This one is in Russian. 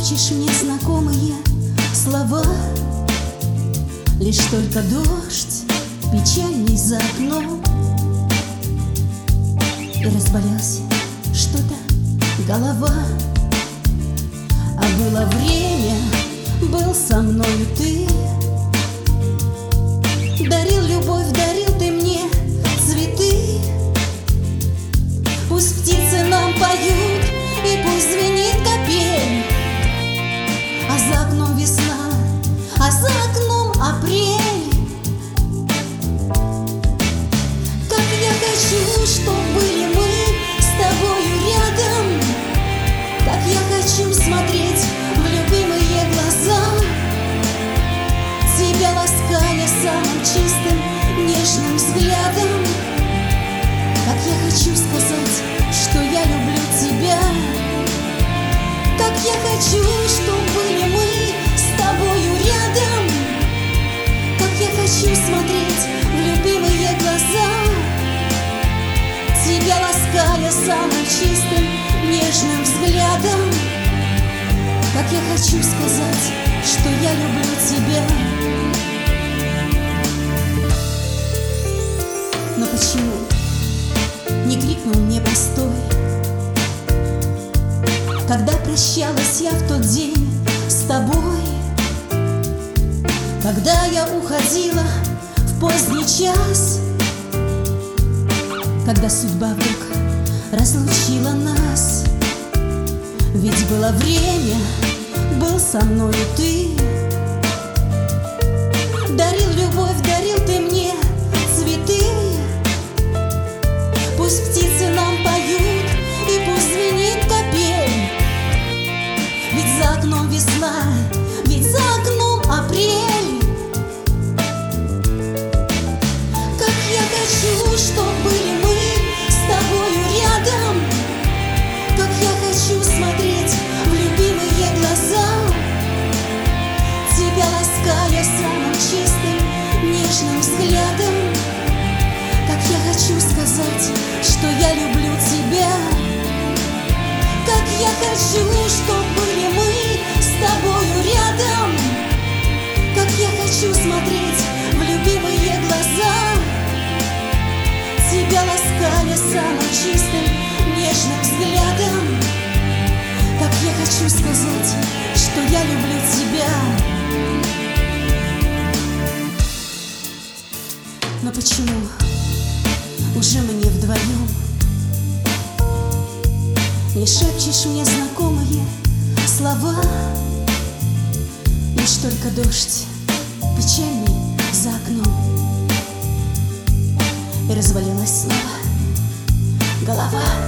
шепчешь мне знакомые слова. Лишь только дождь печальный за окном, и разболелась что-то голова. А было время, был со мною ты, дарил любовь, дарил ты мне цветы. Пусть птицы нам поют, и пусть звенит капель, а за окном весна, а за окном апрель. Как я хочу, чтоб были мы с тобою рядом, как я хочу смотреть в любимые глаза, тебя лаская самым чистым нежным взглядом. Как я хочу сказать, что я люблю тебя. Как я хочу, чтоб были мы с тобою рядом, как я хочу смотреть в любимые глаза, тебя лаская самым чистым нежным взглядом. Как я хочу сказать, что я люблю тебя. Но почему не крикнул мне постой, когда прощалась я в тот день с тобой, когда я уходила в поздний час, когда судьба вдруг разлучила нас? Ведь было время, был со мною ты, дарил любовь, дарил ты мне цветы. Пусть птицы нам поют, и пусть звенит капель, ведь за окном весна, ведь за окном апрель. Как я хочу, чтоб были мы с тобою рядом, как я хочу смотреть в любимые глаза, тебя лаская самым чистым нежным взглядом. Как я хочу сказать, что я люблю тебя. Как я хочу, чтоб были мы с тобою рядом, как я хочу смотреть в любимые глаза, тебя лаская самым чистым нежным взглядом. Как я хочу сказать, что я люблю тебя. Но почему уже мы не вдвоем не шепчешь мне знакомые слова? Лишь только дождь печальный за окном, и развалилась снова голова.